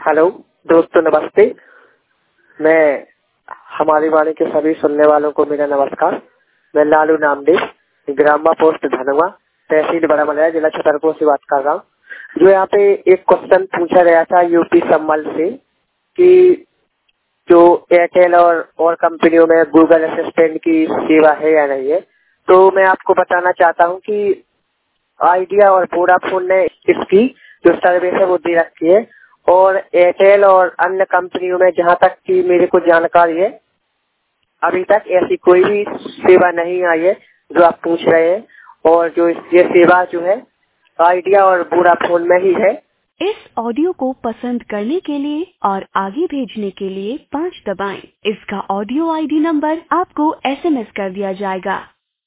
Hello दोस्तों, नमस्ते। मैं हमारी वाणी के सभी सुनने वालों को मेरा नमस्कार। मैं लालू नामदेव, ग्रामा पोस्ट धनवा, तहसील बड़ामलया, जिला छतरपुर से बात कर रहा हूँ। जो यहाँ पे एक क्वेश्चन पूछा गया था यूपी संबल से कि जो एयरटेल और कंपनियों में गूगल असिस्टेंट की सेवा है या नहीं है, तो मैं आपको बताना चाहता हूँ कि आइडिया और वोडाफोन ने इसकी जो सर्विस है वो दे रखी है, और एयरटेल और अन्य कंपनियों में जहां तक की मेरे को जानकारी है अभी तक ऐसी कोई भी सेवा नहीं आई है जो आप पूछ रहे हैं। और जो ये सेवा जो है आइडिया और वोडाफोन में ही है। इस ऑडियो को पसंद करने के लिए और आगे भेजने के लिए 5 दबाएं। इसका ऑडियो आईडी नंबर आपको SMS कर दिया जाएगा।